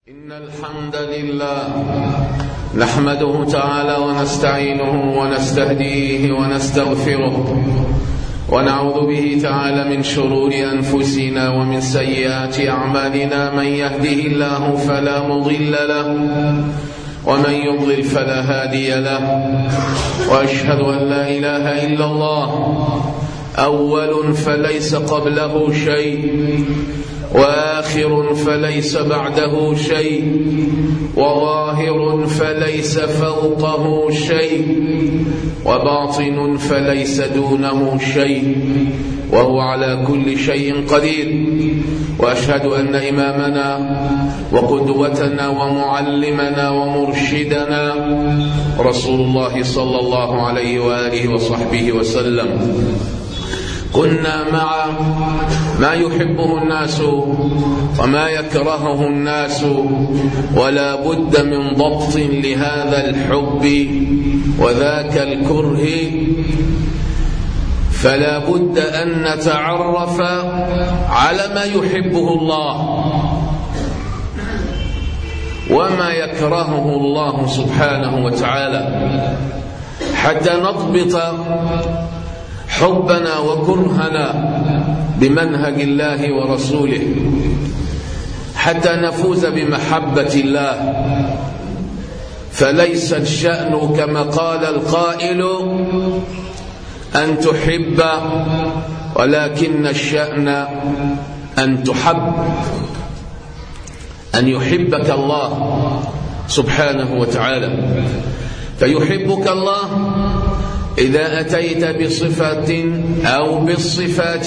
إن الحمد لله نحمده تعالى ونستعينه ونستهديه ونستغفره ونعوذ به تعالى من شرور أنفسنا ومن سيئات أعمالنا. من يهده الله فلا مضل له ومن يضلل فلا هادي له، وأشهد أن لا إله إلا الله أول فليس قبله شيء، وآخر فليس بعده شيء، وظاهر فليس فوقه شيء، وباطن فليس دونه شيء، وهو على كل شيء قدير. وأشهد أن إمامنا وقدوتنا ومعلمنا ومرشدنا رسول الله صلى الله عليه وآله وصحبه وسلم كنا مع ما يحبه الناس وما يكرهه الناس، ولا بد من ضبط لهذا الحب وذاك الكره، فلا بد أن نتعرف على ما يحبه الله وما يكرهه الله سبحانه وتعالى، حتى نضبط حبنا وكرهنا بمنهج الله ورسوله، حتى نفوز بمحبة الله. فليس الشأن كما قال القائل أن تحب، ولكن الشأن أن تحب، أن يحبك الله سبحانه وتعالى. فيحبك الله إذا أتيت بصفة أو بالصفات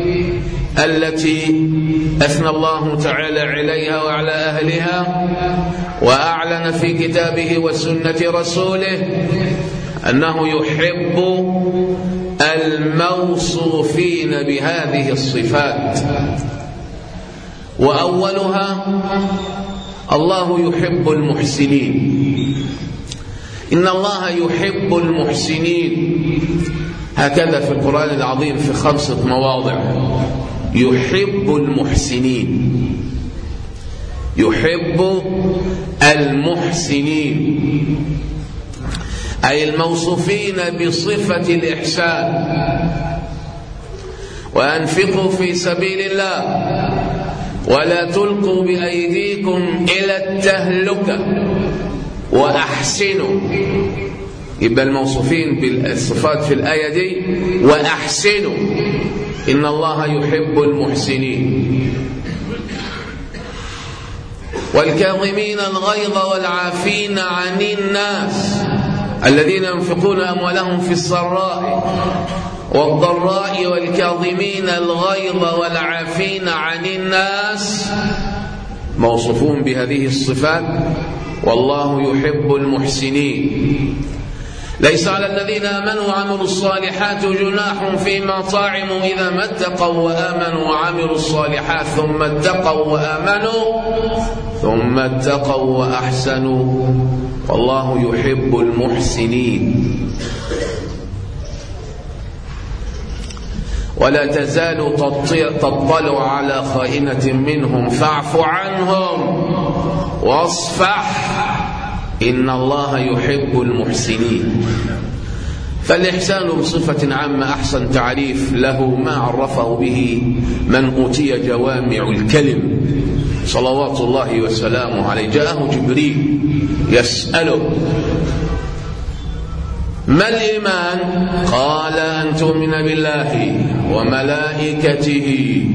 التي أثنى الله تعالى عليها وعلى أهلها، وأعلن في كتابه وسنة رسوله أنه يحب الموصوفين بهذه الصفات. وأولها الله يحب المحسنين. إن الله يحب المحسنين، هكذا في القرآن العظيم في 5 مواضع. يحب المحسنين، يحب المحسنين، أي الموصوفين بصفة الإحسان. وأنفقوا في سبيل الله ولا تلقوا بأيديكم إلى التهلكة وأحسنوا. يبقى الموصوفين بالصفات في الآية دي وأحسنوا، إن الله يحب المحسنين. والكاظمين الغيظ والعافين عن الناس، الذين ينفقون أموالهم في السراء والضراء والكاظمين الغيظ والعافين عن الناس، موصوفون بهذه الصفات. والله يحب المحسنين. ليس على الذين آمنوا وعملوا الصالحات جناح فيما طعموا إذا ما اتقوا وآمنوا وعملوا الصالحات ثم اتقوا وأحسنوا، والله يحب المحسنين. ولا تزال تطلع على خائنة منهم فاعف عنهم واصفح إن الله يحب المحسنين. فالإحسان بصفة عامة أحسن تعريف له ما عرفه به من أوتي جوامع الكلم صلوات الله وسلامه عليه. جاءه جبريل يسأله ما الإيمان؟ قال أن تؤمن بالله وملائكته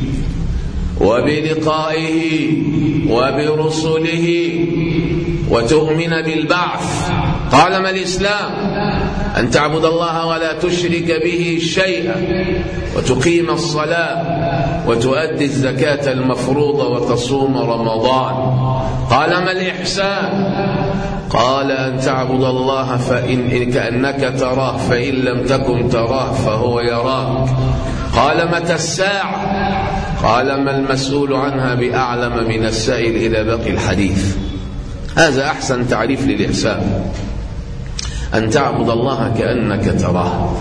وبلقائه وبرسله وتؤمن بالبعث. قال ما الإسلام؟ أن تعبد الله ولا تشرك به شيئا وتقيم الصلاة وتؤدي الزكاة المفروضة وتصوم رمضان. قال ما الإحسان؟ قال أن تعبد الله كأنك تراه فإن لم تكن تراه فهو يراك. قال متى الساعة؟ قال ما المسؤول عنها بأعلم من السائل إلى باقي الحديث. هذا أحسن تعريف للإحسان، أن تعبد الله كأنك تراه.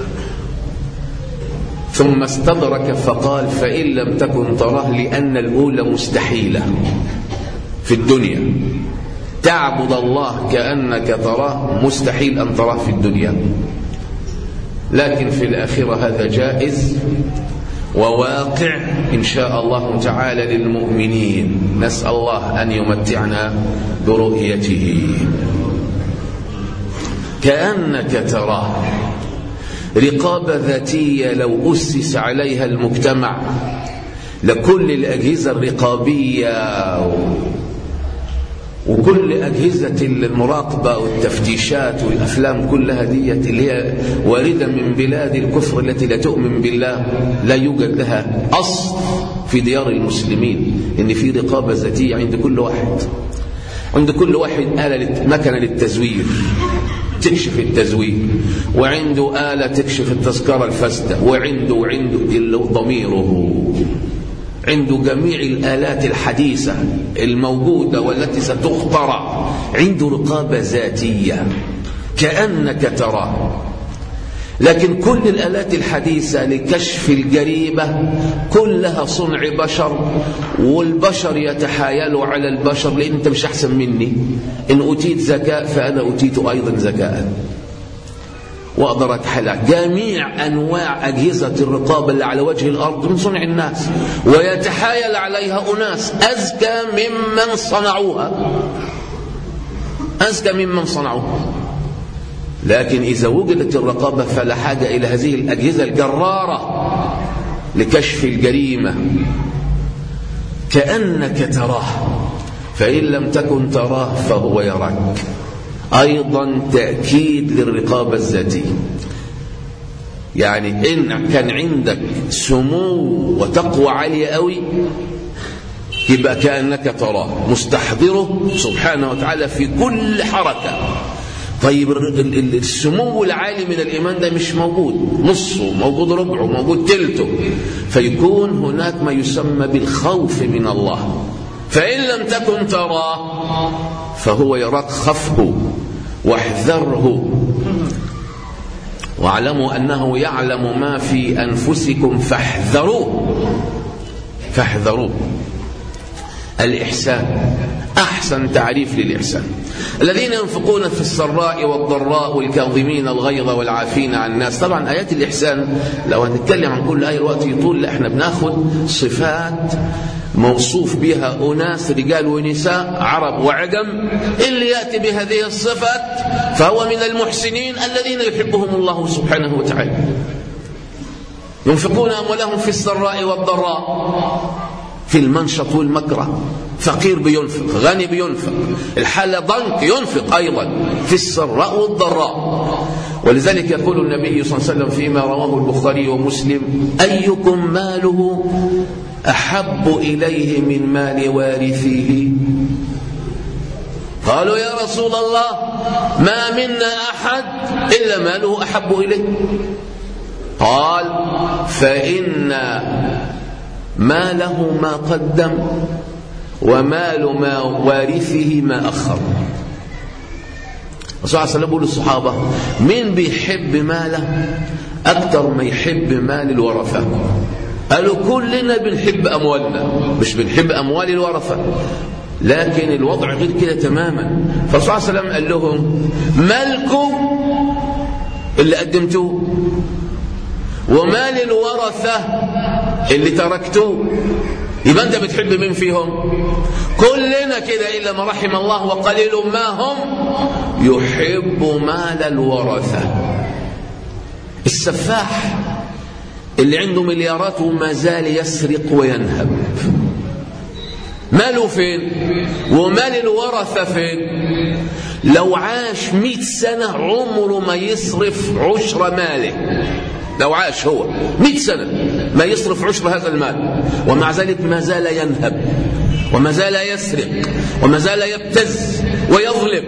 ثم استدرك فقال فإن لم تكن تراه، لأن الأولى مستحيلة، في الدنيا. تعبد الله كأنك تراه مستحيل أن تراه في الدنيا، لكن في الآخرة هذا جائز وواقع إن شاء الله تعالى للمؤمنين. نسأل الله أن يمتعنا برؤيته. كأنك تراه، رقابة ذاتية لو أسس عليها المجتمع لكل الأجهزة الرقابية وكل أجهزة المراقبة والتفتيشات والأفلام كلها ديت اللي هي واردة من بلاد الكفر التي لا تؤمن بالله، لا يوجد لها أصل في ديار المسلمين إن في رقابة ذاتية عند كل واحد. عند كل واحد آلة مكنة للتزوير تكشف التزوير، وعنده آلة تكشف التذكرة الفاسدة، وعنده ضميره، عنده جميع الآلات الحديثة الموجودة والتي ستخترع، عنده رقابة ذاتية كأنك تراه. لكن كل الآلات الحديثة لكشف الجريمة كلها صنع بشر، والبشر يتحايلوا على البشر، لأن أنت مش أحسن مني، إن أوتيت ذكاء فأنا أوتيت أيضا ذكاء، وأقدر أتحلى. جميع أنواع أجهزة الرقابة اللي على وجه الأرض من صنع الناس، ويتحايل عليها أناس أذكى ممن صنعوها، أذكى ممن صنعوها. لكن إذا وجدت الرقابة فلا حاجة إلى هذه الأجهزة الجرارة لكشف الجريمة. كأنك تراه، فإن لم تكن تراه فهو يراك. أيضا تأكيد للرقابة الذاتية، يعني إن كان عندك سمو وتقوى عالية قوي يبقى كأنك تراه، مستحضره سبحانه وتعالى في كل حركة. طيب السمو العالي من الإيمان ده مش موجود، نصه موجود، ربعه موجود، تلته، فيكون هناك ما يسمى بالخوف من الله. فإن لم تكن تراه فهو يراك، خفه واحذره، واعلموا أنه يعلم ما في أنفسكم فاحذروه. فاحذروه. الإحسان أحسن تعريف للإحسان: الذين ينفقون في السراء والضراء والكاظمين الغيظ والعافين عن الناس. طبعا آيات الإحسان لو هنتكلم عن كل آية الوقت يطول، احنا بناخد صفات موصوف بها أناس رجال ونساء عرب وعجم، اللي يأتي بهذه الصفات فهو من المحسنين الذين يحبهم الله سبحانه وتعالى. ينفقون أموالهم في السراء والضراء، في المنشط والمكره، فقير بينفق، غني بينفق، الحالة ضنك ينفق أيضا في السراء والضراء. ولذلك يقول النبي صلى الله عليه وسلم فيما رواه البخاري ومسلم: أيكم ماله أحب إليه من مال وارثه؟ قالوا يا رسول الله ما منا أحد إلا ماله أحب إليه. قال: فإن ماله ما قدم ومال ما وارثه ما أخر. الرسول صلى الله عليه وسلم يقول للصحابة: مين بيحب ماله أكثر ما يحب مال الورثة؟ قالوا: كلنا بنحب أموالنا، مش بنحب أموال الورثة، لكن الوضع غير كده تماما. فالرسول صلى الله عليه وسلم قال لهم: مالكم اللي قدمتوه، ومال الورثة اللي تركتوه. يبقى أنت بتحب مين فيهم؟ كلنا كده إلا ما رحم الله، وقليل ما هم يحب مال الورثة. السفاح اللي عنده مليارات وما زال يسرق وينهب، ماله فين؟ ومال الورثة فين؟ لو عاش 100 سنة عمره ما يصرف عشر ماله. لو عاش هو 100 سنة ما يصرف عشر هذا المال، ومع ذلك ما زال ينهب وما زال يسرق وما زال يبتز ويظلم.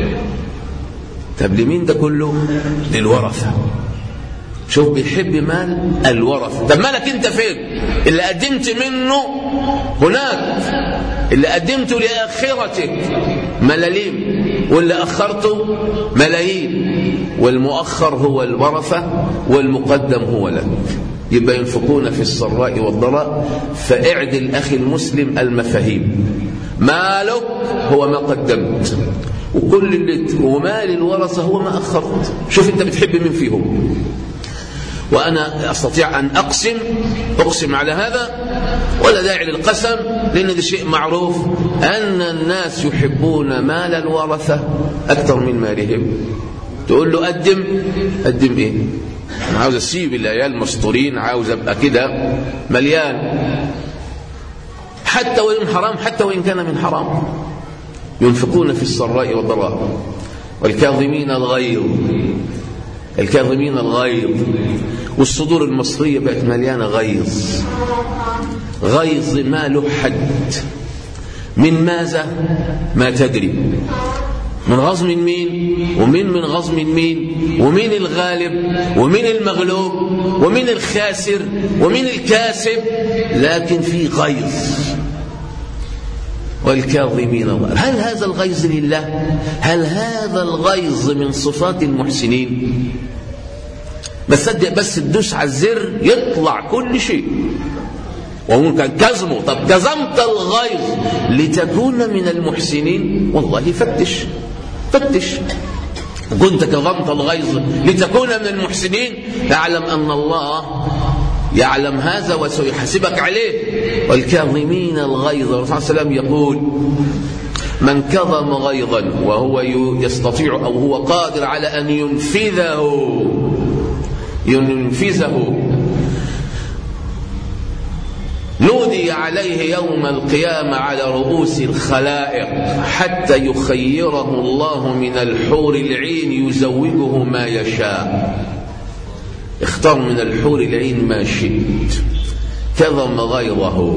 طب لمين ده كله؟ للورثة. شوف بيحب مال الورثة. طب مالك انت فين؟ اللي قدمت منه هناك، اللي قدمته لآخرتك ملاليم، واللي أخرته ملايين، والمؤخر هو الورثة والمقدم هو لك. يبقى ينفقون في السراء والضراء. فاعدل أخي المسلم المفاهيم. مالك هو ما قدمت، وكل اللي ومال الورثة هو ما أخرت. شوف أنت بتحب من فيهم. وأنا أستطيع أن أقسم على هذا، ولا داعي للقسم، لأن ده شيء معروف أن الناس يحبون مال الورثة أكثر من مالهم. تقول له قدم إيه؟ أنا عاوز أسيب العيال مستورين، عاوز أبقى كده مليان، حتى وإن حرام، حتى وإن كان من حرام. ينفقون في السراء والضراء والكاظمين الغيظ. والصدور المصرية بقت مليانة غيظ ما له حد. من ماذا؟ ما تدري. من غزم مين ومن غزم مين، ومن الغالب ومن المغلوب ومن الخاسر ومن الكاسب، لكن في غيظ. والكاظمين الغيظ. هل هذا الغيظ لله؟ هل هذا الغيظ من صفات المحسنين؟ بس تدوس على الزر يطلع كل شيء. وممكن كظمه. طب كظمت الغيظ لتكون من المحسنين؟ والله فتش. كنت كظمت الغيظ لتكون من المحسنين، اعلم أن الله يعلم هذا وسيحاسبك عليه. والكاظمين الغيظ. الرسول صلى الله عليه وسلم يقول: من كظم غيظا وهو يستطيع أو هو قادر على أن ينفذه نودي عليه يوم القيامة على رؤوس الخلائق حتى يخيره الله من الحور العين يزوجه ما يشاء. اختار من الحور العين ما شئت. كظم غيظه.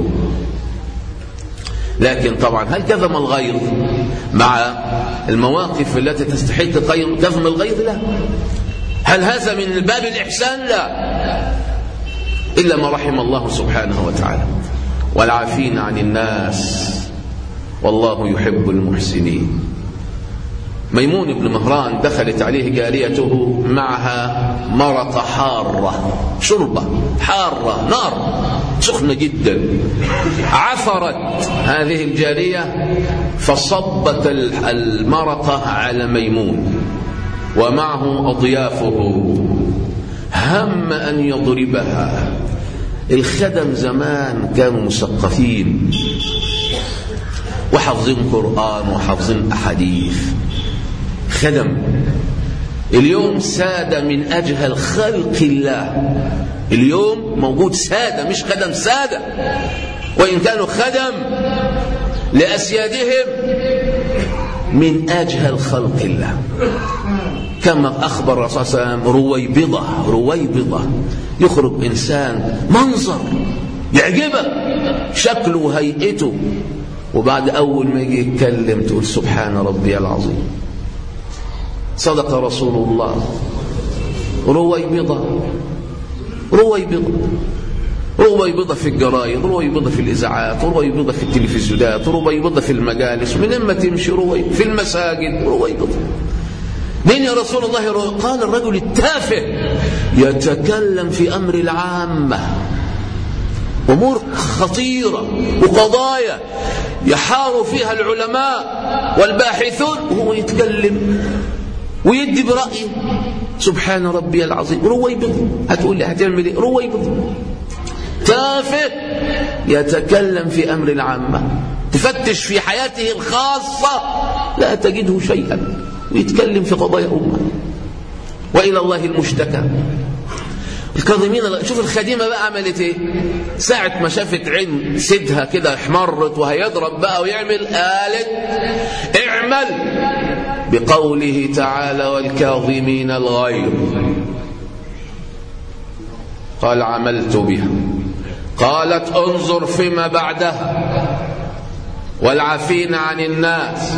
لكن طبعا هل كظم الغيظ مع المواقف التي تستحق كظم الغيظ؟ لا. هل هذا من باب الإحسان؟ لا، إلا ما رحم الله سبحانه وتعالى. والعافين عن الناس والله يحب المحسنين. ميمون بن مهران دخلت عليه جاريته معها مرقة حارة، شربة حارة، نار سخنة جدا. عثرت هذه الجارية فصبت المرقة على ميمون ومعه أضيافه، هم أن يضربها. الخدم زمان كانوا مثقفين وحافظين قرآن وحافظين أحاديث. خدم اليوم سادة من أجهل خلق الله. اليوم موجود سادة، مش خدم، سادة، وإن كانوا خدم لأسيادهم من أجهل خلق الله. كما أخبر الرسول صلى الله عليه وسلم رويبضة يخرج إنسان منظر يعجبك شكله وهيئته، وبعد أول ما يجي يتكلم تقول سبحان ربي العظيم. صدق رسول الله. رويبضة في الجرايد، رويبضة في الإذاعات، رويبضة في التلفزيونات، رويبضة في المجالس، من اما تمشي في المساجد رويبضة. مين يا رسول الله؟ قال الرجل التافه يتكلم في أمر العامة، أمور خطيرة وقضايا يحار فيها العلماء والباحثون، وهو يتكلم ويدي برأيه. سبحان ربي العظيم. رويبض. هتقول لي هتعمل ايه؟ رويبض تافه يتكلم في أمر العامة. تفتش في حياته الخاصة لا تجده شيئا، ويتكلم في قضايا أمة. وإلى الله المشتكى. الكاظمين. شوف الخادمة بقى عملت ايه؟ ساعة ما شافت عين سيدها كده احمرت وهيضرب بقى ويعمل، قالت اعمل بقوله تعالى والكاظمين الغيظ. قال عملت بها. قالت انظر فيما بعدها والعافين عن الناس.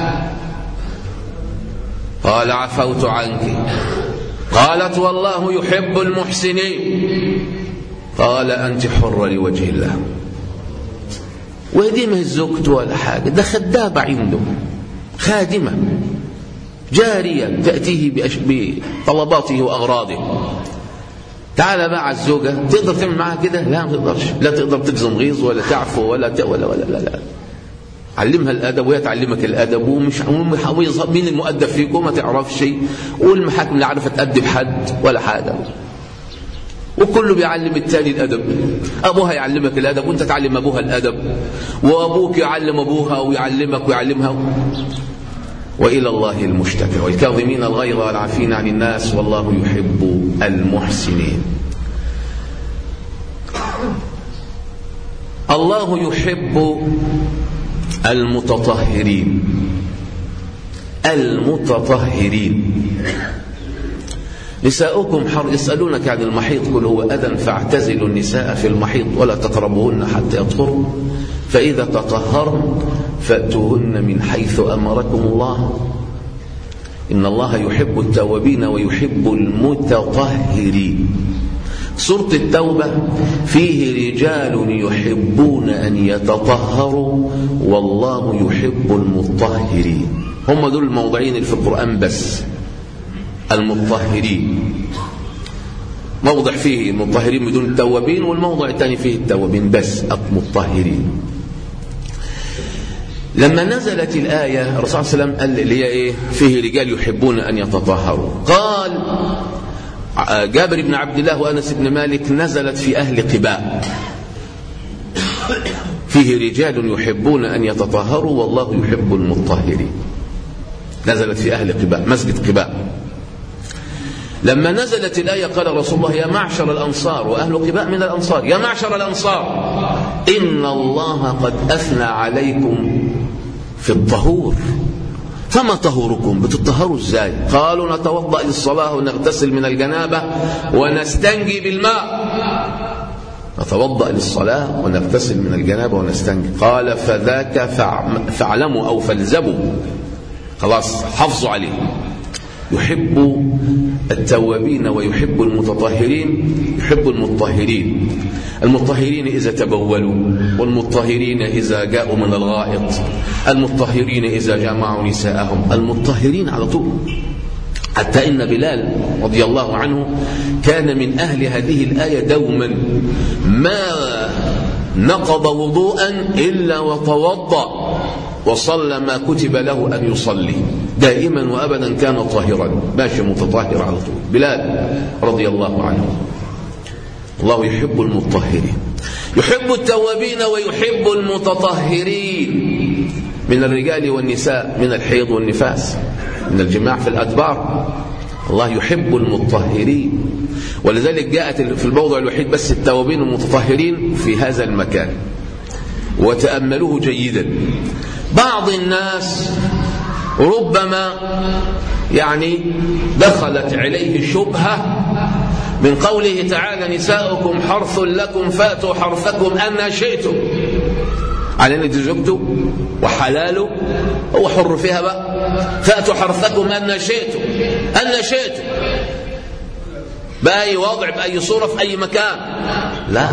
قال عفوت عنك. قالت والله يحب المحسنين. قال أنت حرة لوجه الله. ودي ما زوجته ولا حاجة، ده خدابة عنده، خادمة جارية تأتيه بطلباته وأغراضه. تعال مع الزوجة، تقدر تعمل معها كده؟ لا ما تقدرش، لا تقدر تجزم غيظ ولا تعفو ولا لا. علمها الأدب وهي تعلمك الأدب، ومش مين المؤدب فيكم ما تعرفش، والمحاكم لا عارفة تأدب حد ولا حاجة، وكله بيعلم التاني الأدب. أبوها يعلمك الأدب وأنت تعلم أبوها الأدب، وأبوك يعلم أبوها ويعلمك ويعلمها، وإلى الله المشتكى. والكاظمين الغيظ والعافين عن الناس والله يحب المحسنين. الله يحب المتطهرين. نساؤكم يسألونك عن المحيض قل هو أذى فاعتزلوا النساء في المحيض ولا تقربوهن حتى يطهرن فإذا تطهرن فأتوهن من حيث أمركم الله إن الله يحب التوابين ويحب المتطهرين. سورة التوبة فيه رجال يحبون أن يتطهروا والله يحب المطهرين. هم دول الموضعين اللي في القرآن بس، المطهرين. موضع فيه المطهرين بدون التوابين، والموضع الثاني فيه التوابين بس، المطهرين. لما نزلت الآية الرسول صلى الله عليه وسلم قال اللي هي إيه؟ فيه رجال يحبون أن يتطهروا. قال جابر بن عبد الله وأنس بن مالك نزلت في أهل قباء، فيه رجال يحبون أن يتطهروا والله يحب المطهرين. نزلت في أهل قباء، مسجد قباء. لما نزلت الآية قال رسول الله يا معشر الأنصار، وأهل قباء من الأنصار، يا معشر الأنصار إن الله قد أثنى عليكم في الطهور فما طهوركم؟ بتطهروا ازاي؟ قالوا نتوضأ للصلاة ونغتسل من الجنابة ونستنجي بالماء. نتوضأ للصلاة ونغتسل من الجنابة ونستنجي. قال فذاك فاعلموا أو فالزموا، خلاص حافظوا عليه. يحب التوابين ويحب المتطهرين. يحب المطهرين، المطهرين إذا تبولوا، والمطهرين إذا جاءوا من الغائط، المطهرين إذا جامعوا نساءهم، المطهرين على طول. حتى إن بلال رضي الله عنه كان من أهل هذه الآية دوما، ما نقض وضوءا إلا وتوضأ وصلى ما كتب له أن يصلي، دائما وأبدا كان طاهرا، ماشي متطهر على طول. بلال رضي الله عنه. الله يحب المطهرين، يحب التوابين ويحب المتطهرين من الرجال والنساء، من الحيض والنفاس، من الجماع في الأدبار. الله يحب المطهرين، ولذلك جاءت في الموضع الوحيد بس التوابين والمتطهرين في هذا المكان. وتأملوه جيدا. بعض الناس ربما دخلت عليه شبهة من قوله تعالى نساؤكم حرث لكم فاتوا حرثكم أن شئتم، على ان دي زوجته وحلاله هو حر فيها بقى. فاتوا حرثكم أن شئتم، أن شئتم، بأي وضع بأي صورة في أي مكان. لا،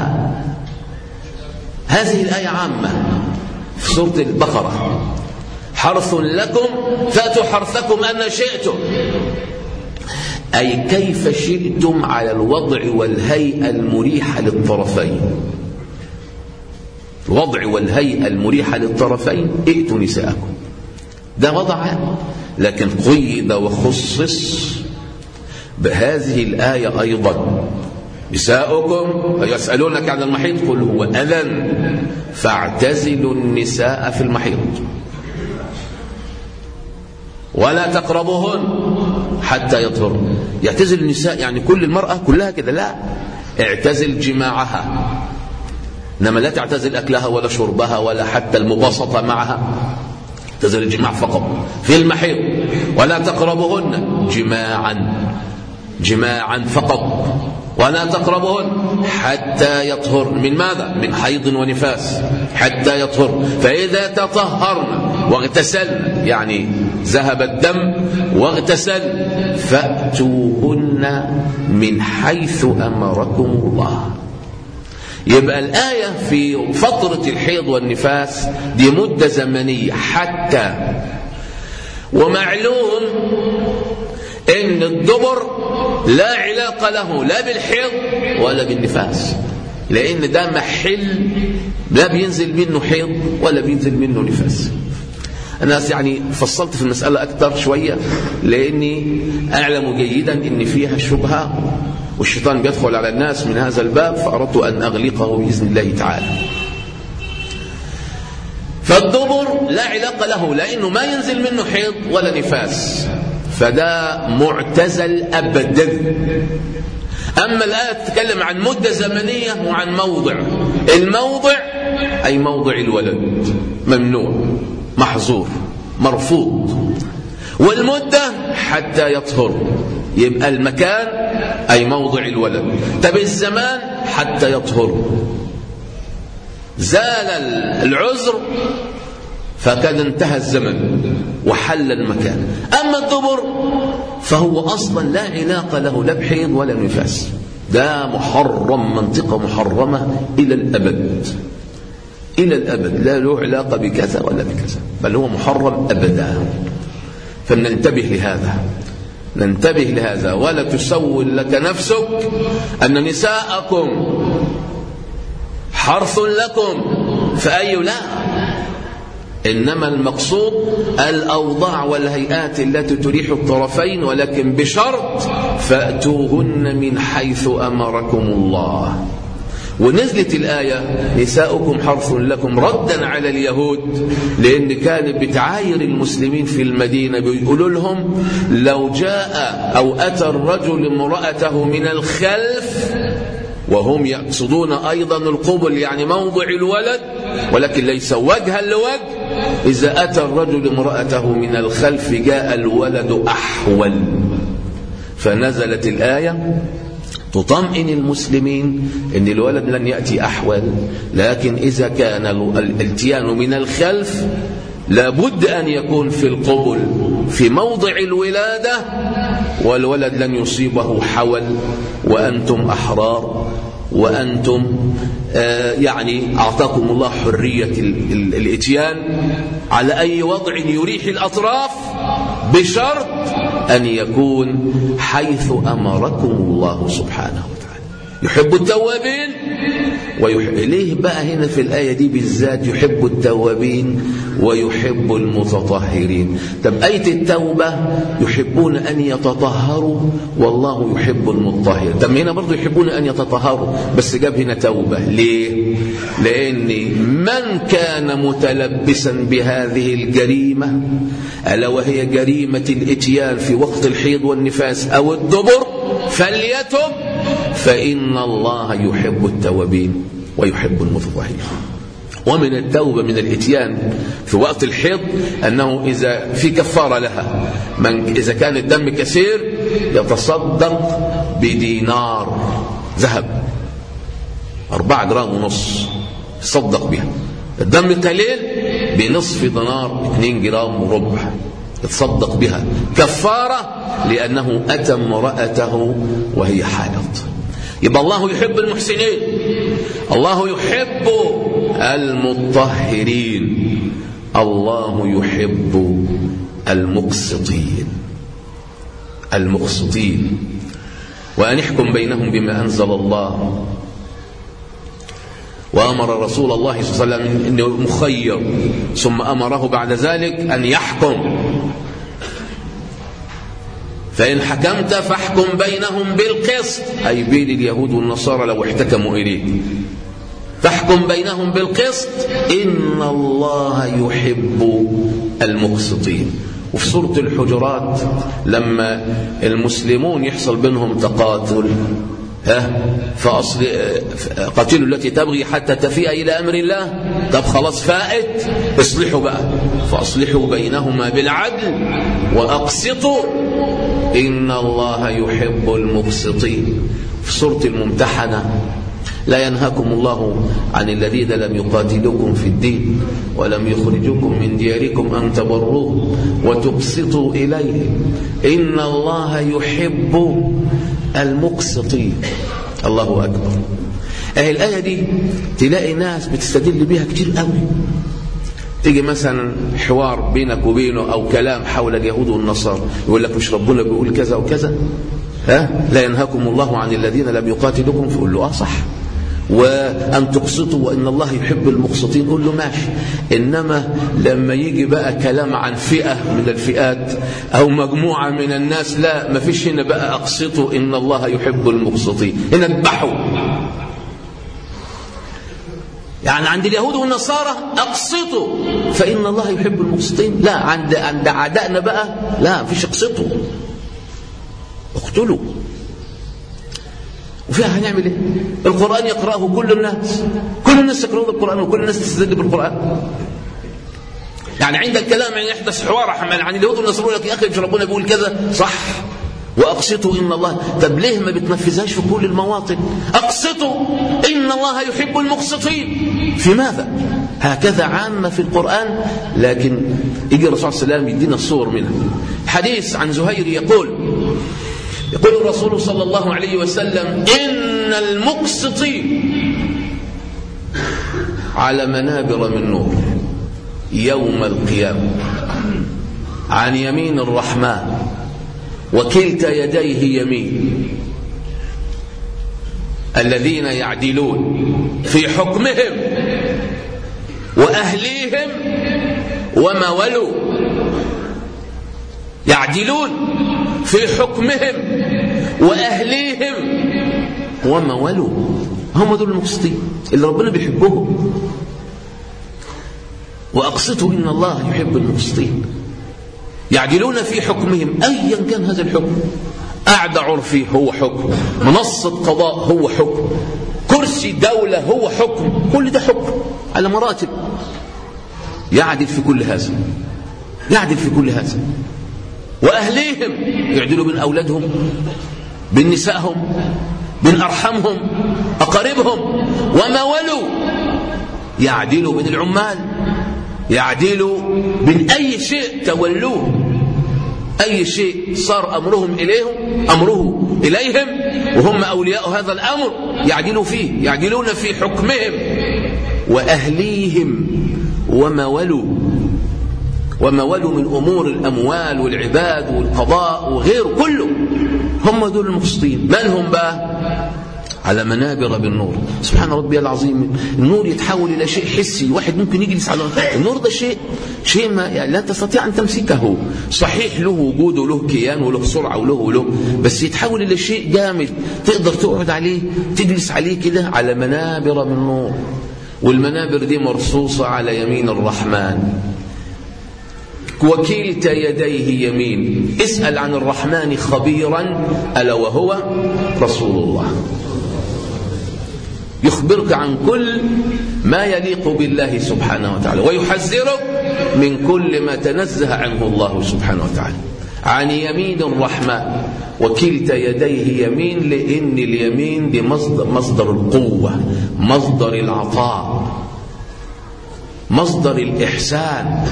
هذه الآية عامة في سورة البقرة، حرث لكم فاتوا حرثكم أن شئتم، أي كيف شئتم على الوضع والهيئة المريحة للطرفين. الوضع والهيئة المريحة للطرفين ائتوا نساءكم، ده وضع، لكن قيد وخصص بهذه الآية أيضا. نساؤكم يسألونك عن المحيض قل هو أذى فاعتزلوا النساء في المحيض ولا تقربوهن حتى يطهرن. يعتزل النساء كل المرأة كلها كده؟ لا، اعتزل جماعها، إنما لا تعتزل أكلها ولا شربها ولا حتى المباسطة معها، اعتزل الجماع فقط في المحيض. ولا تقربوهن جماعا فقط، ولا تقربهن حتى يطهرن. من ماذا؟ من حيض ونفاس، حتى يطهرن. فإذا تطهرن واغتسلن، ذهب الدم واغتسلن، فأتوهن من حيث أمركم الله. يبقى الآية في فترة الحيض والنفاس دي مدة زمنية حتى، ومعلوم إن الدبر لا علاقة له لا بالحيض ولا بالنفاس، لأن ده محل لا بينزل منه حيض ولا بينزل منه نفاس. أنا يعني فصلت في المسألة أكثر شوية لأني أعلم جيدا إن فيها شبهة والشيطان بيدخل على الناس من هذا الباب، فأردت أن أغلقه بإذن الله تعالى. فالدبر لا علاقة له لأنه ما ينزل منه حيض ولا نفاس، فده معتزل أبدا. أما الآية تتكلم عن مدة زمنية وعن موضع. الموضع أي موضع الولد، ممنوع محظور مرفوض، والمدة حتى يطهر، يبقى المكان أي موضع الولد. طب الزمان حتى يطهر، زال العذر فقد انتهى الزمن وحل المكان. أما الدبر فهو أصلا لا علاقة له لا بحيض ولا نفاس، ده محرم، منطقة محرمة إلى الأبد، إلى الأبد، لا له علاقة بكذا ولا بكذا، بل هو محرم أبدا. فلننتبه لهذا، ننتبه لهذا، ولا تسول لك نفسك أن نساءكم حرث لكم فأي لا، إنما المقصود الأوضاع والهيئات التي تريح الطرفين، ولكن بشرط فأتوهن من حيث أمركم الله. ونزلت الآية نساؤكم حرث لكم ردا على اليهود، لأن كانت بتعاير المسلمين في المدينة، بيقولوا لهم لو جاء أو أتى الرجل امرأته من الخلف، وهم يقصدون أيضا القبل يعني موضع الولد ولكن ليس وجها لوجه، إذا أتى الرجل امرأته من الخلف جاء الولد أحول. فنزلت الآية تطمئن المسلمين ان الولد لن يأتي أحول، لكن إذا كان الاتيان من الخلف لابد أن يكون في القبل في موضع الولادة، والولد لن يصيبه حول، وأنتم أحرار، وأنتم يعني أعطاكم الله حرية الاتيان على أي وضع يريح الأطراف، بشرط أن يكون حيث أمركم الله سبحانه وتعالى. يحب التوابين ويحب، ليه بقى هنا في الآية دي بالذات يحب التوابين ويحب المتطهرين؟ طب آية التوبة يحبون أن يتطهروا والله يحب المطهر، طب هنا برضو يحبون أن يتطهروا بس جاب هنا توبة. ليه؟ لأن من كان متلبسا بهذه الجريمة ألا وهي جريمة الإتيان في وقت الحيض والنفاس أو الدبر فليتب، فإن الله يحب التوابين ويحب المتطهرين. ومن التوبة من الإتيان في وقت الحيض أنه إذا في كفارة لها، من إذا كان الدم كثير يتصدق بدينار ذهب 4.5 جرام يصدق بها، الدم قليل بنصف دينار 2.25 جرام يتصدق بها كفارة لأنه أتى امرأته وهي حائض. يبقى الله يحب المحسنين، الله يحب المطهرين، الله يحب المقسطين. المقسطين وأن يحكم بينهم بما أنزل الله، وأمر رسول الله صلى الله عليه وسلم أنه مخير، ثم أمره بعد ذلك أن يحكم، فإن حكمت فاحكم بينهم بالقسط، أي بين اليهود والنصارى لو احتكموا إليه، فاحكم بينهم بالقسط إن الله يحب المقسطين. وفي سورة الحجرات لما المسلمون يحصل بينهم تقاتل قاتلوا التي تبغي حتى تفيء إلى أمر الله، طب خلاص فائت، اصلحوا بقى، فأصلحوا بينهما بالعدل وأقسطوا إن الله يحب المقسطين. في سورة الممتحنة لا ينهاكم الله عن الذين لم يقاتلوكم في الدين ولم يخرجوكم من دياركم أن تبروهم وتقسطوا إليهم إن الله يحب المقسطين. الله أكبر. الآية دي تلاقي ناس بتستدل بها كتير قوي، تيجي مثلا حوار بينك وبينه أو كلام حول اليهود والنصارى، يقول لك مش ربنا بيقول كذا وكذا؟ لا ينهاكم الله عن الذين لم يقاتلوكم، فقول له صح، وأن تقسطوا وإن الله يحب المقسطين، قول له ماشي. إنما لما يجي بقى كلام عن فئة من الفئات أو مجموعة من الناس، لا، ما فيش هنا بقى أقسطوا إن الله يحب المقسطين، هنا اذبحوا. يعني عند اليهود والنصارى أقسطوا فإن الله يحب المقسطين، لا، عند أعدائنا بقى لا، ما فيش أقسطوا، اقتلوا. وفيها هنعمل ايه؟ القرآن يقرأه كل الناس يقرأون القرآن، وكل الناس تستدل بالقرآن. يعني عند الكلام يعني يحدث حوار عن اليهود والنصارى، يقول لك يا أخي مش ربنا بيقول كذا؟ صح، وأقسطوا إن الله. طب ليه ما بتنفذهاش في كل المواطن؟ أقسطوا إن الله يحب المقسطين. في ماذا؟ هكذا عامة في القرآن، لكن يجي الرسول صلى الله عليه وسلم يدينا الصور منها. حديث عن زهير يقول الرسول صلى الله عليه وسلم: إن المقسطين على منابر من نور يوم القيامة عن يمين الرحمن وكلتا يديه يمين، الذين يعدلون في حكمهم وأهليهم وما ولوا. يعدلون في حكمهم وأهليهم وما ولوا، هم دول المقسطين اللي ربنا بيحبهم. وأقسطوا إن الله يحب المقسطين. يعدلون في حكمهم، أيا كان هذا الحكم، قعدة عرفي هو حكم، منصة قضاء هو حكم، كرسي دولة هو حكم، كل ده حكم على مراتب. يعدل في كل هذا، يعدل في كل هذا. وأهليهم، يعدلوا بين أولادهم، بين نسائهم، بين أرحمهم، أقاربهم، وما ولوا. يعدلوا بين العمال، يعدلوا بين أي شيء تولوه، أي شيء صار أمرهم إليهم وهم أولياء هذا الأمر، يعدلوا فيه، يعدلون في حكمهم وأهليهم وما ولوا من أمور الأموال والعباد والقضاء وغيره كله، هم دول المقسطين. من هم بقى؟ على منابر بالنور. سبحان ربي العظيم، النور يتحول إلى شيء حسي، واحد ممكن يجلس على النور ده، شيء ما يعني لا تستطيع أن تمسكه، صحيح له وجود وله كيان وله سرعة وله بس يتحول إلى شيء جامد تقدر تقعد عليه، تجلس عليه كده، على منابر من نور. والمنابر دي مرصوصة على يمين الرحمن وكلتا يديه يمين. اسأل عن الرحمن خبيرا ألا وهو رسول الله، يخبرك عن كل ما يليق بالله سبحانه وتعالى، ويحذرك من كل ما تنزه عنه الله سبحانه وتعالى. عن يمين الرحمن وكلتا يديه يمين، لأن اليمين دي مصدر القوة، مصدر العطاء، مصدر الإحسان.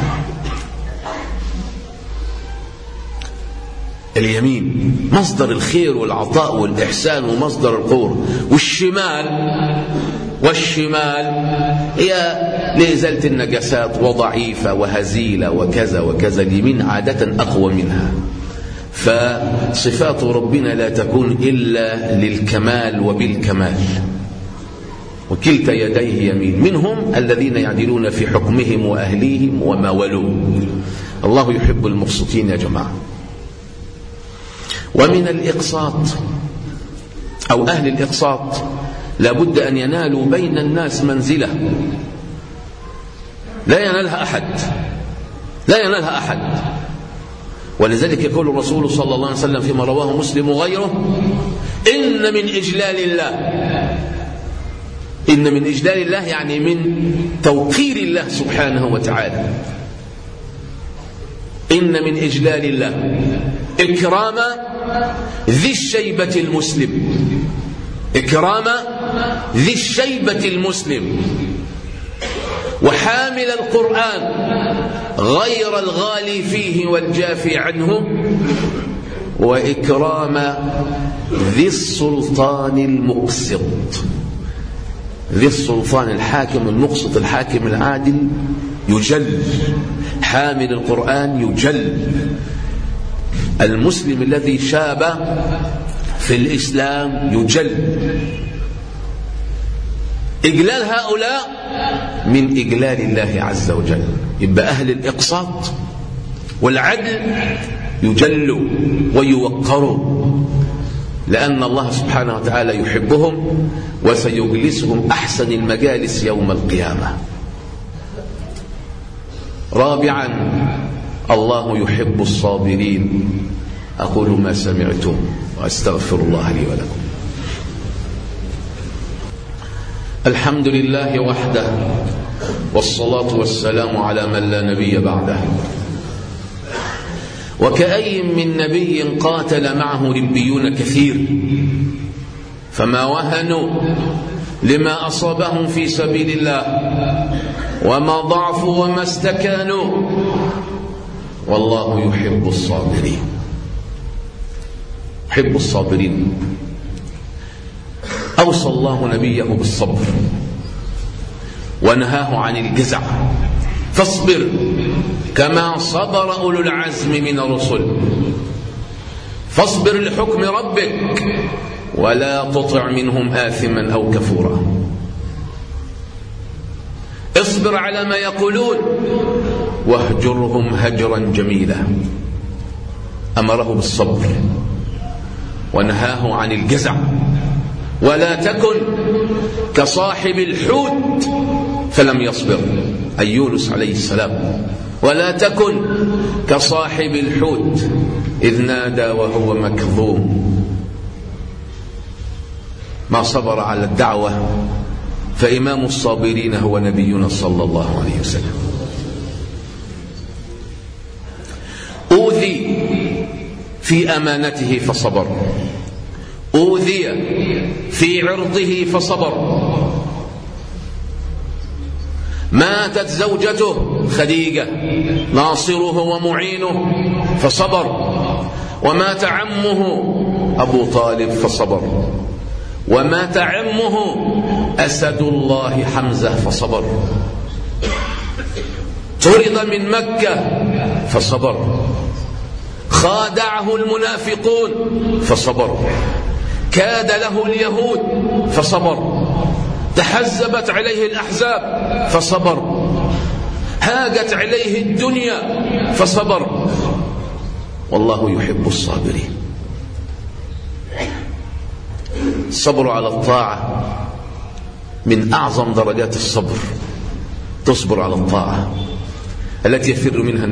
اليمين مصدر الخير والعطاء والإحسان ومصدر القوة. والشمال هي لإزالة النجاسات وضعيفة وهزيلة وكذا وكذا. اليمين عادة أقوى منها، فصفات ربنا لا تكون إلا للكمال وبالكمال. وكلتا يديه يمين، منهم الذين يعدلون في حكمهم وأهليهم وما ولوا. الله يحب المقسطين يا جماعة. ومن الإقساط أو أهل الإقساط لابد أن ينالوا بين الناس منزلة لا ينالها أحد. ولذلك يقول الرسول صلى الله عليه وسلم فيما رواه مسلم وغيره: إن من إجلال الله يعني من توقير الله سبحانه وتعالى. إن من إجلال الله إكرام ذي الشيبة المسلم، إكرام ذي الشيبة المسلم، وحامل القرآن غير الغالي فيه والجافي عنه، وإكرام ذي السلطان المقسط، ذي السلطان الحاكم المقسط الحاكم العادل، يجل، حامل القرآن يجل. المسلم الذي شاب في الإسلام يجل. إجلال هؤلاء من إجلال الله عز وجل. يبقى أهل الإقساط والعدل يجلوا ويوقروا، لأن الله سبحانه وتعالى يحبهم وسيجلسهم أحسن المجالس يوم القيامة. رابعا، الله يحب الصابرين. أقول ما سمعتم وأستغفر الله لي ولكم. الحمد لله وحده، والصلاة والسلام على من لا نبي بعده. وكأي من نبي قاتل معه ربيون كثير، فما وهنوا لما أصابهم في سبيل الله، وما ضعفوا وما استكانوا، والله يحب الصابرين. يحب الصابرين. أوصى الله نبيه بالصبر ونهاه عن الجزع، فاصبر كما صبر أولو العزم من الرسل. فاصبر لحكم ربك ولا تطع منهم آثما أو كفورا. اصبر على ما يقولون واهجرهم هجرا جميلا. أمره بالصبر ونهاه عن الجزع. ولا تكن كصاحب الحوت فلم يصبر، أي يونس عليه السلام. ولا تكن كصاحب الحوت إذ نادى وهو مكظوم. ما صبر على الدعوة، فإمام الصابرين هو نبينا صلى الله عليه وسلم. أوذي في أمانته فصبر، أوذي في عرضه فصبر. ماتت زوجته خديجة ناصره ومعينه فصبر، ومات عمه أبو طالب فصبر، ومات عمه أسد الله حمزة فصبر. طرد من مكة فصبر، خادعه المنافقون فصبر، كاد له اليهود فصبر، تحزبت عليه الأحزاب فصبر، هاجت عليه الدنيا فصبر. والله يحب الصابرين. الصبر على الطاعة من أعظم درجات الصبر. تصبر على الطاعة التي يفر منها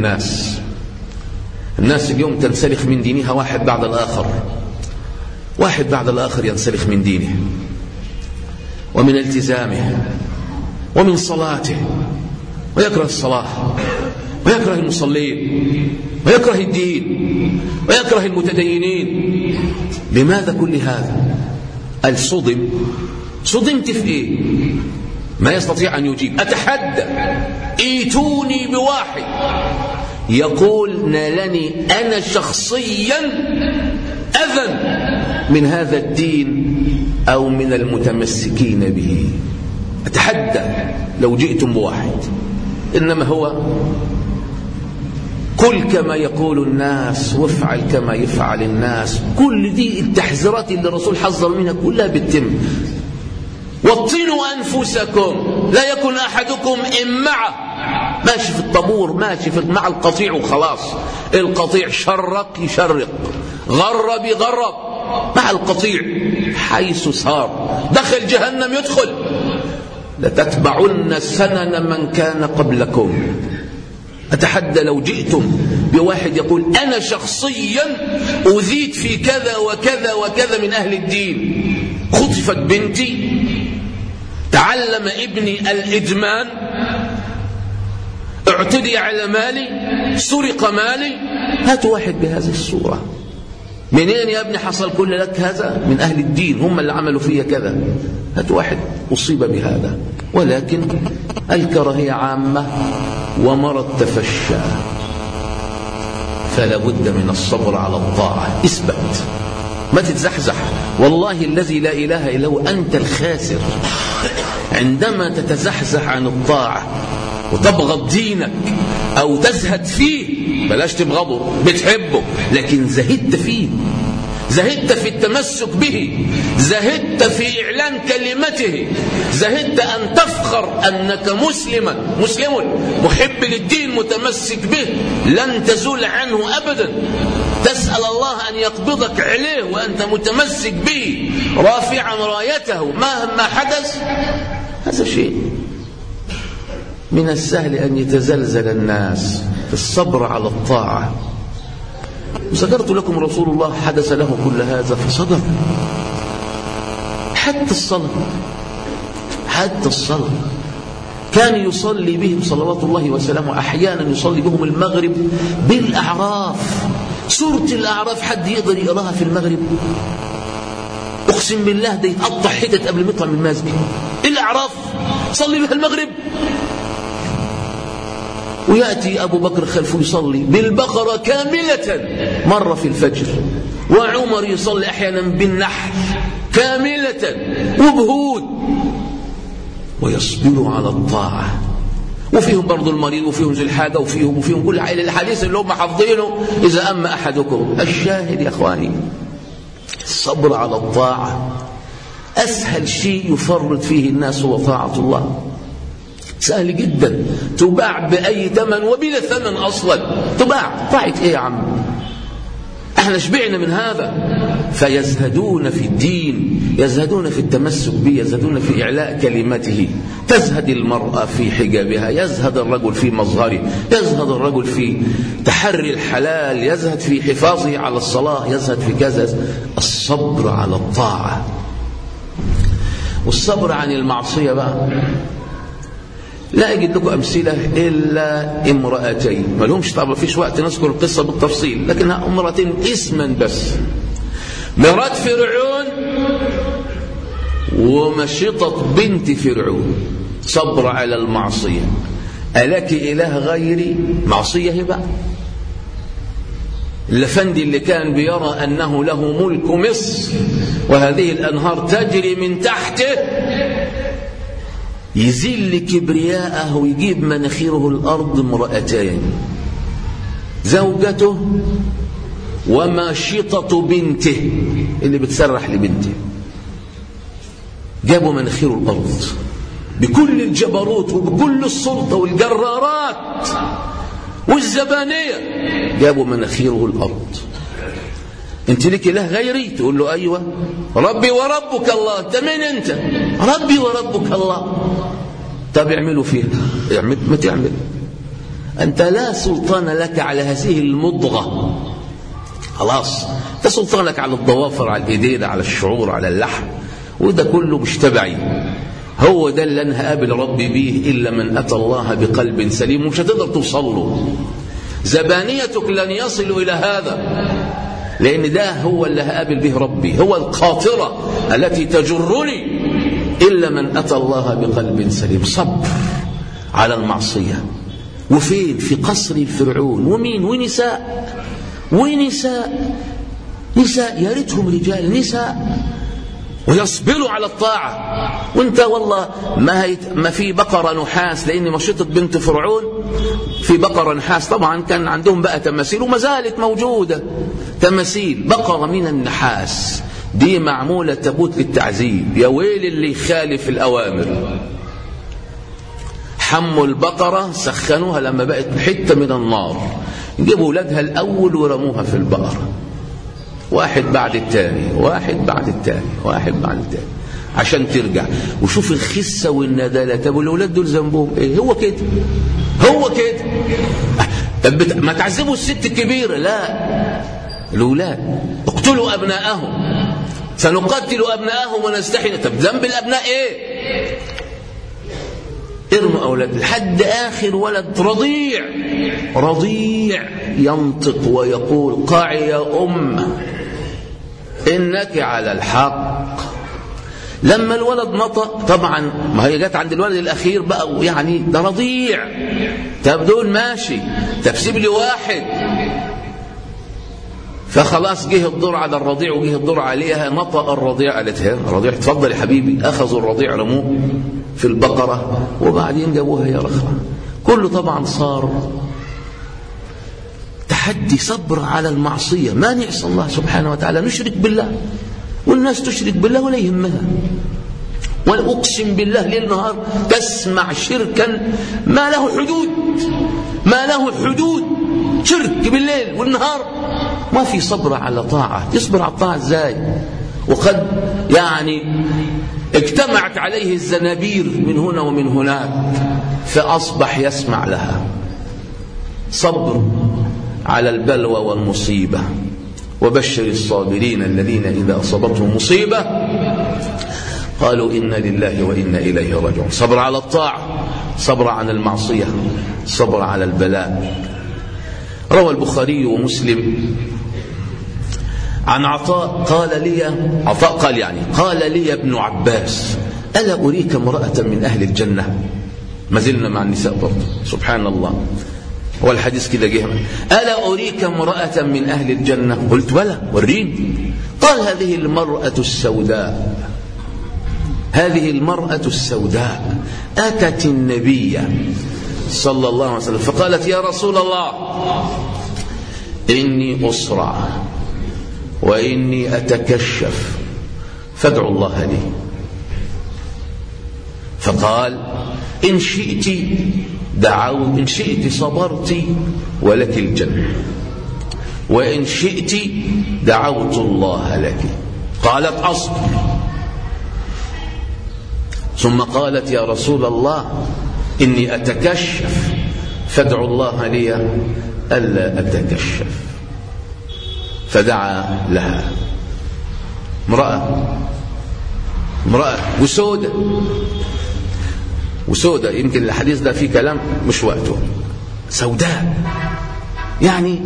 الناس اليوم تنسلخ من دينها واحد بعد الآخر، واحد بعد الآخر ينسلخ من دينه ومن التزامه ومن صلاته، ويكره الصلاة ويكره المصلين ويكره الدين ويكره المتدينين. لماذا كل هذا؟ صدمت في ايه؟ ما يستطيع أن يجيب. أتحدى ايتوني بواحد يقول نالني أنا شخصيا أذى من هذا الدين أو من المتمسكين به. أتحدى لو جئتم بواحد. إنما هو قل كما يقول الناس وافعل كما يفعل الناس. كل دي التحذيرات اللي الرسول حذر منها كلها بتتم. وطنوا أنفسكم لا يكن أحدكم إمعة، ماشي في الطابور، ماشي مع القطيع وخلاص. القطيع شرق يشرق، غرب يغرب مع القطيع حيث صار. دخل جهنم يدخل. لتتبعن سنن من كان قبلكم. أتحدى لو جئتم بواحد يقول أنا شخصيا أذيت في كذا وكذا وكذا من أهل الدين، خطفت بنتي، تعلم ابني الإدمان، اعتدي على مالي، سرق مالي. هات واحد بهذه الصورة. منين يا ابني حصل كل لك هذا؟ من أهل الدين، هم اللي عملوا فيا كذا. هات واحد أصيب بهذا. ولكن الكراهية عامة ومرض تفشى، فلا بد من الصبر على الطاعة. اثبت، ما تتزحزح. والله الذي لا إله إلا هو أنت الخاسر عندما تتزحزح عن الطاعة وتبغض دينك أو تزهد فيه، بلاش تبغضه، بتحبه لكن زهدت فيه، زهدت في التمسك به، زهدت في إعلان كلمته، زهدت أن تفخر أنك مسلم محب للدين متمسك به لن تزول عنه أبدا، تسأل الله أن يقبضك عليه وأنت متمسك به رافعا رايته مهما حدث. هذا شيء من السهل أن يتزلزل الناس في الصبر على الطاعة. ذكرت لكم رسول الله حدث له كل هذا فصبر. حتى الصلاة كان يصلي بهم صلوات الله وسلامه، أحيانا يصلي بهم المغرب بالأعراف. سورة الأعراف حد يقدر يقراها في المغرب؟ أقسم بالله ده يتقطع حتت قبل ما يطلع من المسجد. الأعراف صلي بها المغرب. ويأتي أبو بكر خلفه يصلي بالبقرة كاملة مرة في الفجر، وعمر يصلي أحيانا بالنحل كاملة وبهود، ويصبروا على الطاعة. وفيهم برضو المريض وفيهم ذي الحاجة وفيهم كل الحديث اللي هم حافظينه إذا أما أحدكم. الشاهد يا أخواني الصبر على الطاعة أسهل شيء يفرط فيه الناس هو طاعة الله. سهل جدا، تباع بأي ثمن وبلا ثمن أصلا. تباع طاعة إيه يا عم؟ احنا شبعنا من هذا. فيزهدون في الدين، يزهدون في التمسك به، يزهدون في إعلاء كلمته. تزهد المرأة في حجابها، يزهد الرجل في مظهره، يزهد الرجل في تحري الحلال، يزهد في حفاظه على الصلاة، يزهد في كذا. الصبر على الطاعة. والصبر عن المعصية بقى لا أجد لكم أمثلة إلا امرأتين، ما لهمش طبعا فيش وقت نذكر القصة بالتفصيل، لكنها امرأتين اسما بس. مرات فرعون ومشيطة بنت فرعون. صبر على المعصية. ألك إله غيري؟ معصية هي بقى. الأفندي اللي كان بيرى أنه له ملك مصر وهذه الأنهار تجري من تحته يزيل كبرياءه ويجيب مناخيره الأرض. امرأتين، زوجته وماشطة بنته اللي بتسرح لبنته، جابوا مناخيره الأرض بكل الجبروت وبكل السلطة والجرارات والزبانية، جابوا مناخيره الأرض. انت لك اله غيري؟ تقول له ايوه. ربي وربك الله. انت مين انت؟ ربي وربك الله. طب اعملوا فيها. ما تعمل. انت لا سلطان لك على هذه المضغة، خلاص. ده سلطان لك على الضوافر، على الايدين، على الشعور، على اللحم، وده كله مش تبعي. هو ده اللي انا هقابل ربي بيه الا من اتى الله بقلب سليم، ومش هتقدر توصل له. زبانيتك لن يصلوا الى هذا، لأن ده هو اللي هقابل به ربي، هو القاطرة التي تجرني إلا من أتى الله بقلب سليم. صبر على المعصية. وفين؟ في قصر الفرعون. ومين؟ ونساء يا ريتهم رجال، نساء ويصبروا على الطاعة. وانت والله ما في بقرة نحاس، لأن مشيطة بنت فرعون في بقرة نحاس. طبعا كان عندهم بقى تماثيل وما زالت موجودة تماثيل. بقرة من النحاس دي معمولة تبوت للتعذيب. يا ويل اللي يخالف الأوامر. حموا البقرة، سخنوها لما بقت حتة من النار، يجيبوا ولادها الأول ورموها في البقرة، واحد بعد التاني، واحد بعد التاني، واحد بعد التاني، عشان ترجع. وشوف الخسة والندالة. طب الأولاد دول ذنبهم ايه؟ هو كده. طب ما تعذبوا الست الكبيرة؟ لا، الأولاد. اقتلوا أبناءهم، سنقتل أبناءهم ونستحيي. طب ذنب الأبناء ايه؟ ارموا أولاد لحد آخر ولد رضيع ينطق ويقول قعي يا أم إنك على الحق. لما الولد نطق طبعا ما هي جت عند الولد الأخير بقى، يعني ده رضيع. طب دول ماشي، طب سيب لي واحد. فخلاص جه الدور على الرضيع وجه الدور عليها. نطق الرضيع، قالت ها الرضيع اتفضل يا حبيبي. أخذوا الرضيع رموه في البقرة وبعدين جابوها يا رخرة. كله طبعا صار تحدي، صبر على المعصية، ما نعصى الله سبحانه وتعالى، نشرك بالله والناس تشرك بالله ولا يهمها، ولا أقسم بالله ليل نهار تسمع شركا ما له حدود، ما له حدود، شرك بالليل والنهار، ما في صبر على طاعة. يصبر على الطاعة ازاي؟ وقد يعني اجتمعت عليه الزنابير من هنا ومن هناك فأصبح يسمع لها. صبر على البلوى والمصيبة. وبشر الصابرين الذين إذا أصابتهم مصيبة قالوا إنا لله وإنا إليه راجعون. صبر على الطاعة، صبر عن المعصية، صبر على البلاء. روى البخاري ومسلم عن عطاء قال لي ابن عباس ألا أريك امرأة من أهل الجنة؟ ما زلنا مع النساء برضه، سبحان الله، هو الحديث كده جه، ألا أريك امرأة من أهل الجنة؟ قلت بلى وريني. قال هذه المرأة السوداء، هذه المرأة السوداء أتت النبي صلى الله عليه وسلم فقالت يا رسول الله إني أصرع وإني أتكشف فادعوا الله لي. فقال إن شئت دعوت، إن شئت صبرت ولك الجنة، وإن شئت دعوت الله لك. قالت أصبر. ثم قالت يا رسول الله إني أتكشف فادعوا الله لي ألا أتكشف. فدعا لها. امرأة وسودة، يمكن الحديث ده فيه كلام مش وقته. سوداء يعني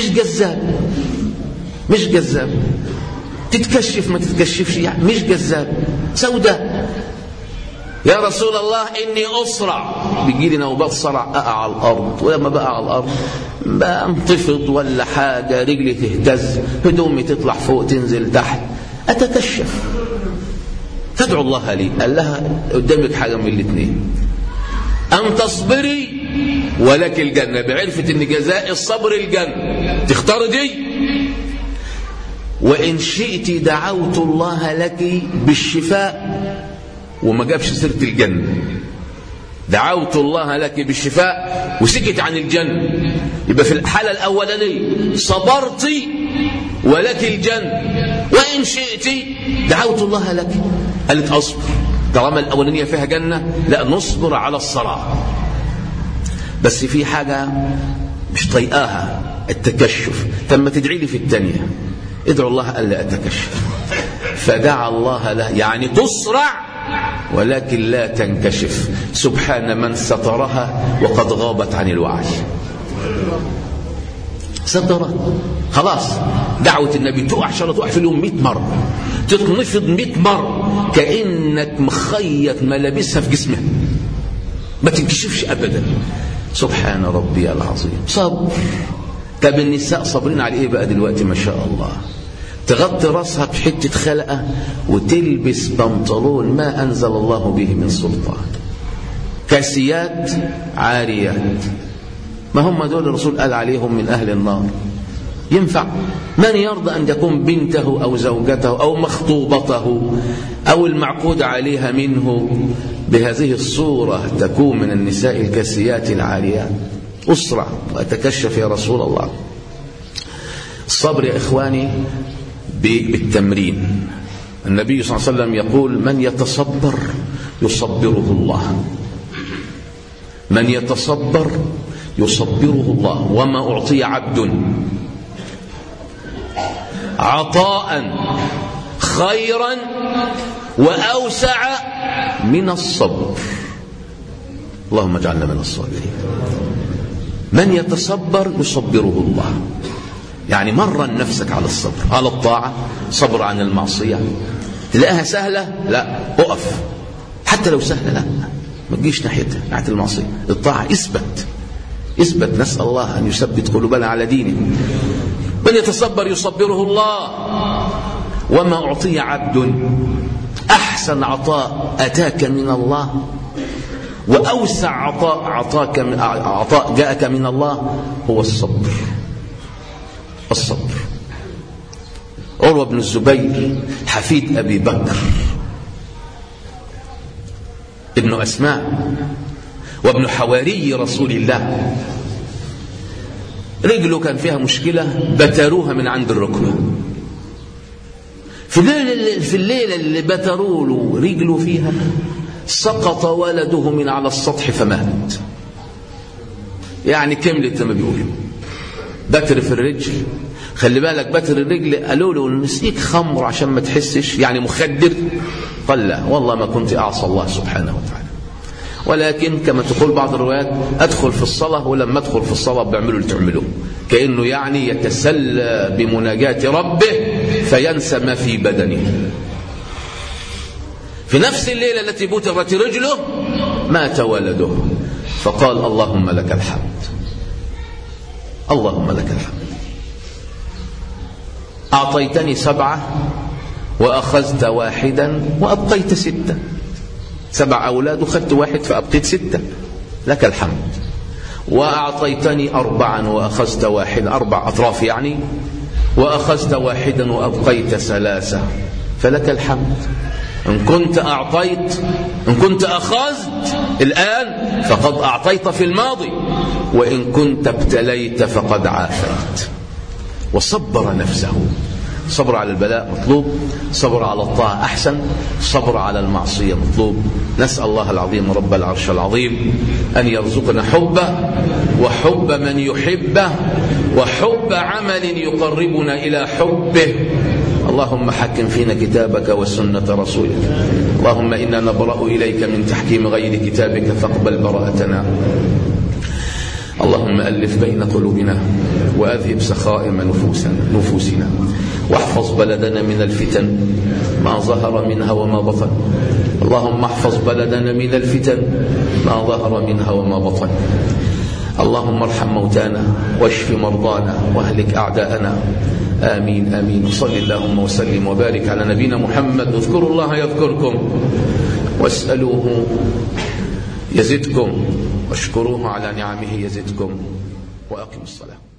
مش جذاب، تتكشف ما تتكشفش، يعني مش جذاب، سوداء. يا رسول الله إني أصرع، بيجي لي نوبات صرع، أقع على الأرض، ولما بقع على الأرض بانتفض ولا حاجة، رجلي تهتز، هدومي تطلع فوق تنزل تحت، أتكشف فادعوا الله لي. قال لها قدامك حاجة من الاثنين، أن تصبري ولك الجنة، بعرفت إن جزاء الصبر الجنة، تختار دي. وإن شئت دعوت الله لك بالشفاء، وما جابش سيرة الجنة، دعوت الله لك بالشفاء وسكت عن الجنة. يبقى في الحالة الأولانية صبرتي ولك الجنة، وإن شئت دعوت الله لك. قالت أصبر، طالما الأولانية فيها جنة لا نصبر على الصراع. بس في حاجة مش طيقاها، التكشف. ثم تدعي لي في الثانية، ادعو الله ألا أتكشف. فدعا الله له، يعني تصرع ولكن لا تنكشف. سبحان من سترها وقد غابت عن الوعي. سترها خلاص. دعوة النبي تقع إن شاء الله، تقع في اليوم 100 مرة، تتنفض 100 مرة، كأنك مخيط ملابسها في جسمها، ما تنكشفش أبدا. سبحان ربي العظيم. صبر. طب النساء صابرين على إيه بقى دلوقتي؟ ما شاء الله، تغطي راسها بحتة خلقة وتلبس بنطلون ما أنزل الله به من سلطان، كاسيات عاريات. ما هم دول الرسول قال عليهم من أهل النار؟ ينفع؟ من يرضى أن يكون بنته أو زوجته أو مخطوبته أو المعقود عليها منه بهذه الصورة تكون من النساء الكاسيات العاريات؟ أسرع وأتكشف يا رسول الله. الصبر يا إخواني بالتمرين. النبي صلى الله عليه وسلم يقول من يتصبر يصبره الله، من يتصبر يصبره الله. وما أعطي عبد عطاء خيرا وأوسع من الصبر. اللهم اجعلنا من الصابرين. من يتصبر يصبره الله، يعني مرن نفسك على الصبر، على الطاعة، صبر عن المعصية. تلاقيها سهلة، لا أقف، حتى لو سهلة لا ما تجيش ناحيتها، ناحية المعصية. الطاعة اثبت، نسأل الله أن يثبت قلوبنا على دينه. من يتصبر يصبره الله. وما أعطي عبد أحسن عطاء أتاك من الله وأوسع عطاء جاءك من الله هو الصبر. الصبر. عروة بن الزبير حفيد أبي بكر ابن أسماء وابن حواري رسول الله، رجله كان فيها مشكلة، بتروها من عند الركبة. في الليلة اللي بتروا له رجله فيها سقط ولده من على السطح فمات. يعني كملت زي ما بيقولوا، بتر في الرجل. خلي بالك بتر الرجل قالوا له نسقيك خمر عشان ما تحسش، يعني مخدر. قال لا والله ما كنت أعصى الله سبحانه وتعالى، ولكن كما تقول بعض الروايات أدخل في الصلاة، ولما أدخل في الصلاة بيعملوا اللي تعملوه، كأنه يعني يتسلى بمناجاة ربه فينسى ما في بدنه. في نفس الليلة التي بترت رجله مات ولده، فقال اللهم لك الحمد، اللهم لك الحمد، أعطيتني 7 وأخذت 1 وأبقيت 6. 7 أولاد وخدت 1 فأبقيت 6، لك الحمد. وأعطيتني 4 وأخذت 1، 4 أطراف يعني، وأخذت 1 وأبقيت 3، فلك الحمد. إن كنت أعطيت، إن كنت أخذت الآن فقد أعطيت في الماضي، وإن كنت ابتليت فقد عافيت. وصبر نفسه. صبر على البلاء مطلوب، صبر على الطاعة أحسن، صبر على المعصية مطلوب. نسأل الله العظيم رب العرش العظيم أن يرزقنا حبه وحب من يحبه وحب عمل يقربنا إلى حبه. اللهم حكم فينا كتابك وسنة رسولك. اللهم إنا نبرأ إليك من تحكيم غير كتابك فاقبل براءتنا. اللهم ألف بين قلوبنا وأذهب سخائم نفوسنا، واحفظ بلدنا من الفتن ما ظهر منها وما بطن. اللهم احفظ بلدنا من الفتن ما ظهر منها وما بطن. اللهم ارحم موتانا واشف مرضانا واهلك أعداءنا. آمين آمين. صل اللهم وسلم وبارك على نبينا محمد. اذكروا الله يذكركم، واسألوه يزدكم، واشكروه على نعمه يزدكم، وأقيموا الصلاة.